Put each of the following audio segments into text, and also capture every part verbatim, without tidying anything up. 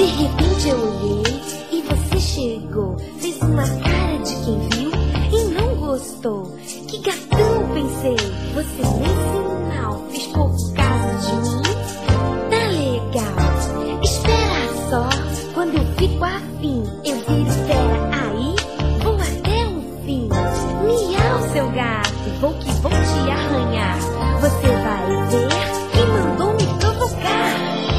De repente eu olhei e você chegou. Fez uma cara de quem viu e não gostou. Que gatão, pensei. Você nem sinal fez por causa de mim. Tá legal, espera só. Quando eu fico afim, eu viro fera aí. Vou até o fim. Miau, seu gato, vou que vou te arranhar. Você vai ver quem mandou me provocar.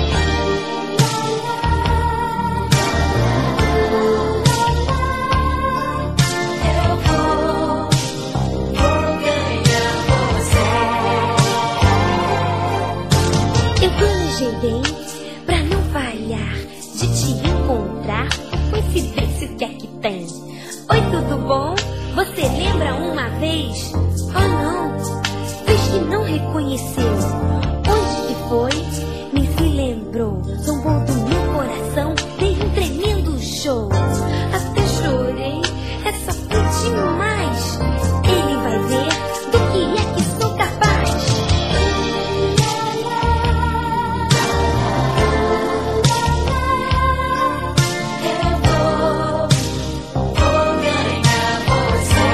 Eu vou, vou ganhar você. Eu planejei bem pra não falhar de te encontrar. Coincidência, o que é que tem? Oi, tudo bom? Você lembra uma vez? Oh não, fez que não reconheceu. Onde que foi? Nem se lembrou. Zombou do meu coração, dei um tremendo show. Até chorei, essa foi demais. Ele vai ver do que é que sou capaz. Eu vou, vou ganhar você.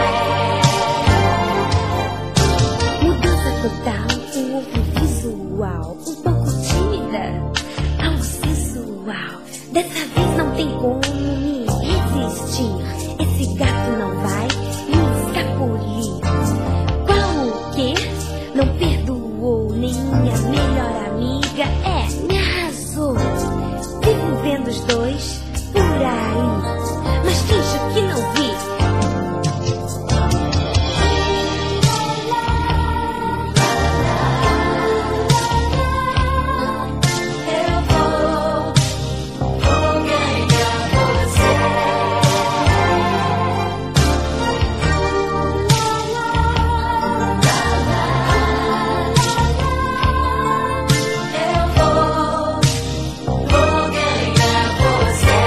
Mudança total, um outro visual. Um pouco tímida, algo sensual. Dessa vez não tem como me resistir. Esse gato não vai me escapulir. Qual o quê? Não perdoou nem minha melhor amiga. É, me arrasou. Vivo vendo os dois por aí, mas finjo que não vi. Eu vou, vou ganhar você. Eu vou, vou ganhar você.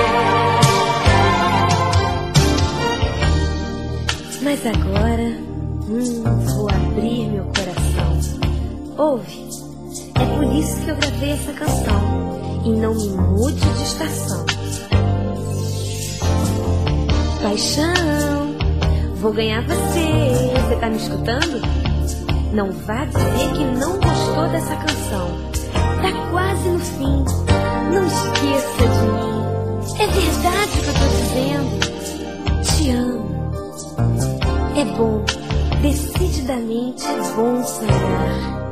Mas agora, hum, vou abrir meu coração. Ouve, é por isso que eu gravei essa canção. E não me mude de estação. Paixão, vou ganhar você. Você tá me escutando? Não vá dizer que não gostou dessa canção. Tá quase no fim. Não esqueça de mim. É verdade o que eu tô dizendo. Te amo. É bom, decididamente é bom sonhar.